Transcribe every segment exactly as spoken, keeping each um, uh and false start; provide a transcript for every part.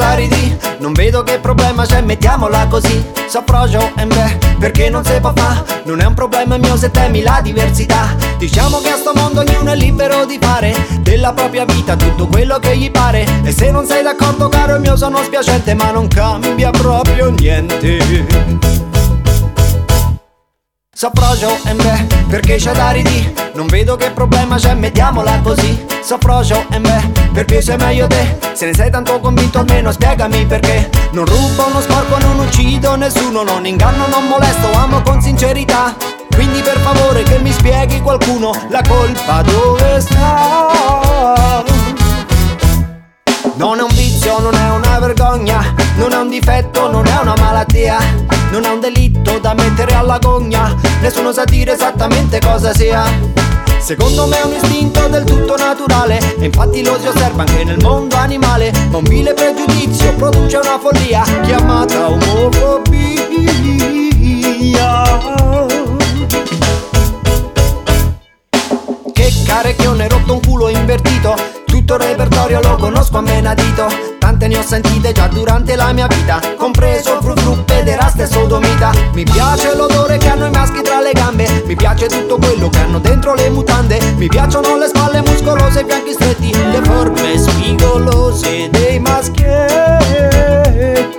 da ridì, non vedo che problema c'è, mettiamola così. S'approccio e beh, perché non si può fa? Non è un problema mio se temi la diversità. Diciamo che a sto mondo ognuno è libero di fare della propria vita tutto quello che gli pare. E se non sei d'accordo caro mio sono spiacente, ma non cambia proprio niente. S'approccio e beh, perché c'è da ridì, non vedo che problema c'è, mettiamola così. S'approccio e beh, perché sei meglio te, se ne sei tanto convinto almeno spiegami perché. Non rubo, non sporco, non uccido nessuno, non inganno, non molesto, amo con sincerità. Quindi per favore che mi spieghi qualcuno, la colpa dove sta? Non è un vizio, non è una vergogna, non è un difetto, non è una malattia, non è un delitto da mettere alla gogna, nessuno sa dire esattamente cosa sia. Secondo me è un istinto del tutto naturale, e infatti lo si osserva anche nel mondo animale. Ma un vile pregiudizio produce una follia chiamata omofobia. Che carecchione, rotto un culo invertito, tutto il repertorio lo conosco a menadito. Tante ne ho sentite già durante la mia vita, compreso fru fru, pederasta e sodomita. Mi piace l'odore che hanno i maschi tra le gambe, mi piace tutto quello che hanno dentro le mutande. Mi piacciono le spalle muscolose e i fianchi stretti, le forme spigolose dei maschietti.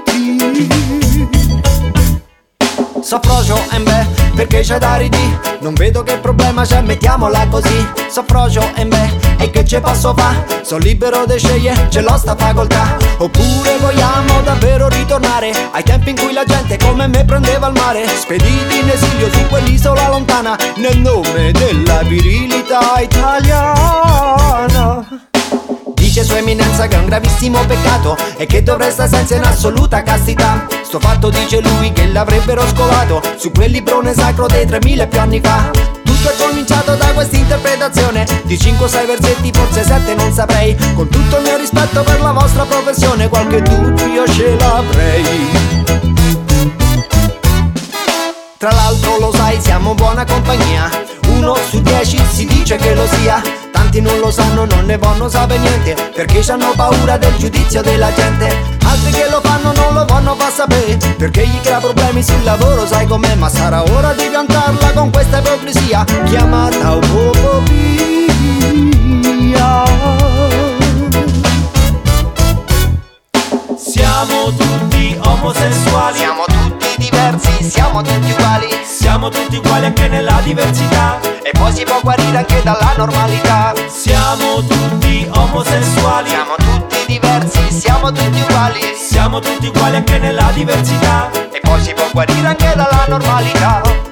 S'approccio e beh, perché c'è da ridì, non vedo che problema c'è, mettiamola così. S'approccio e beh, e che ce posso fa? Sono libero di scegliere, ce l'ho sta facoltà. Oppure vogliamo davvero ritornare ai tempi in cui la gente come me prendeva il mare, spediti in esilio su quell'isola lontana, nel nome della virilità italiana. Dice sua eminenza che è un gravissimo peccato e che dovrei stare senza in assoluta castità. Sto fatto dice lui che l'avrebbero scovato su quel librone sacro dei tremila e più anni fa. Tutto è cominciato da questa interpretazione di cinque o sei versetti, forse sette non saprei. Con tutto il mio rispetto per la vostra professione, qualche dubbio ce l'avrei. Tra l'altro lo sai, siamo buona compagnia, uno su dieci si dice che lo sia. Tanti non lo sanno, non ne vogliono sapere niente, perché c'hanno paura del giudizio della gente. Altri che lo fanno non lo vogliono far sapere, perché gli crea problemi sul lavoro, sai com'è. Ma sarà ora di piantarla con questa ipocrisia chiamata omofobia. Siamo tutti omosessuali, Siamo tutti diversi, siamo tutti uguali, siamo tutti uguali anche nella diversità, e poi si può guarire anche dalla normalità. siamo tutti omosessuali, Siamo tutti diversi, siamo tutti uguali, siamo tutti uguali anche nella diversità. e poi si può guarire anche dalla normalità.